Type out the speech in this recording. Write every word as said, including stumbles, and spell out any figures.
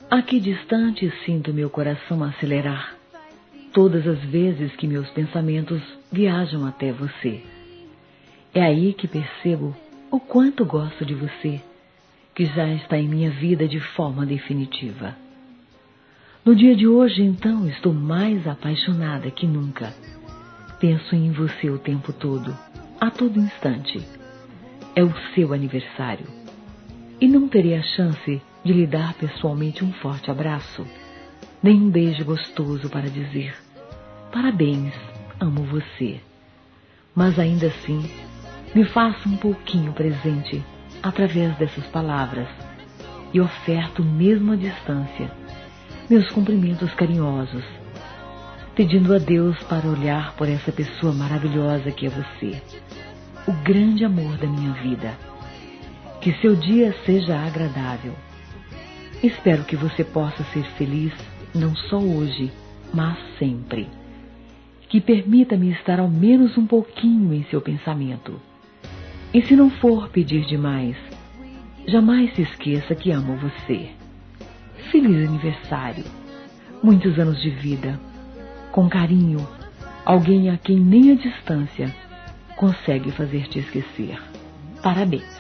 Aqui distante sinto meu coração acelerar, todas as vezes que meus pensamentos viajam até você. É aí que percebo o quanto gosto de você, que já está em minha vida de forma definitiva. No dia de hoje, então, estou mais apaixonada que nunca. Penso em você o tempo todo, a todo instante. É o seu aniversário. E não terei a chance de lhe dar pessoalmente um forte abraço, nem um beijo gostoso para dizer: parabéns, amo você. Mas ainda assim, me faça um pouquinho presente através dessas palavras e oferto mesmo à distância meus cumprimentos carinhosos, pedindo a Deus para olhar por essa pessoa maravilhosa que é você, o grande amor da minha vida. Que seu dia seja agradável. Espero que você possa ser feliz não só hoje, mas sempre. Que permita-me estar ao menos um pouquinho em seu pensamento. E se não for pedir demais, jamais se esqueça que amo você. Feliz aniversário, muitos anos de vida, com carinho, alguém a quem nem a distância consegue fazer te esquecer. Parabéns.